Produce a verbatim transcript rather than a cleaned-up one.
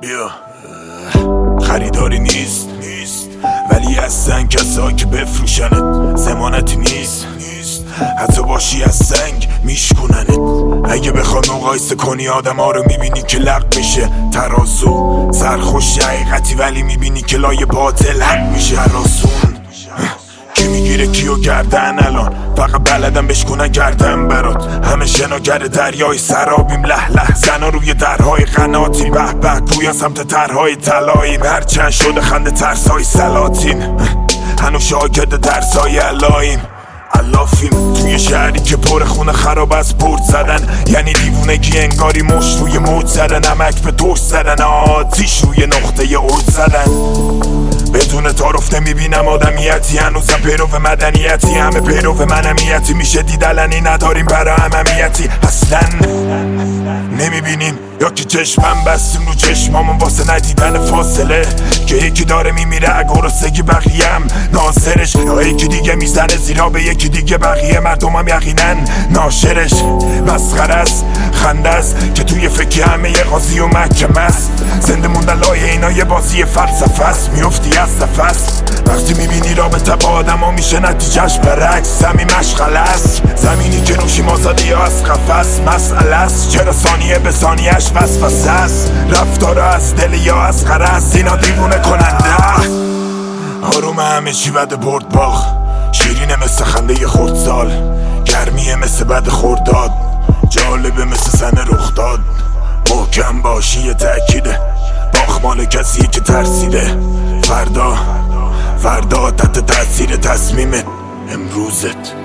بیا خریداری نیست نیست ولی هستن کسایی که بفروشنت، ضمانتی نیست نیست حتی باشی از سنگ میشکننت. اگه بخوای مقایسه کنی آدم ها رو میبینی که لق میشه ترازو، سرخوش حقیقتی ولی میبینی که لای باطل حق میشه هراسون. کی میگیره کیو گردن الان، فقط بلدم بشکنن گردن برات. همه شناگر دریای سرابیم، له له زنا روی درهای قناتیم، به به گویا سمت ترهای طلاییم. هرچند شده خنده ترسای سلاطین، هنوز شاگرد درسای علاییم. علافیم توی شهری که پر خونه خراب از برد زدن، یعنی دیوونگی انگاری مشت روی موج زدن، نمک به توش زدن، آتیش روی نقطه اوج زدن. بدون تعارف نمیبینم آدمیتی، هنوزم پیرو مدنیتی، همه پیرو منمیتی. میشه دید علنی نداریم برای اممیتی، اصلا نمیبینیم یا که چشمم بستیم رو چشمامون واسه ندیدن فاصله، که یکی داره میمیره اگرستگی بقیه‌ام ناظرش، یا یکی دیگه میزنه زیرا به یکی دیگه بقیه مردمم یقینا ناشرش. مسخره است خنده است که توی فکر همه یه قاضی و محکمه است، زنده موندن لای اینا یه بازی فلسفه است. میفتی از نفس وقتی میبینی رابطه با آدم ها میشه نتیجهش برعکس، زمین مشغله است، زمینی که روشیم آزاده یا از قفس. مسئله است چرا ثانیه به ثانیهش وسوسه است، رفتار از دل یا از غرض، اینا دیوونه کننده. آروم همه چی بد برد باخ، شیرینه مثل خنده خردسال، گرمیه مثل بد خورداد، جالبه مثل سن رخ داد. محکم باشی یه تأکیده، باخ مال کسیه که ترسیده. فردا فردا تحت تأثیر تصمیم امروزت.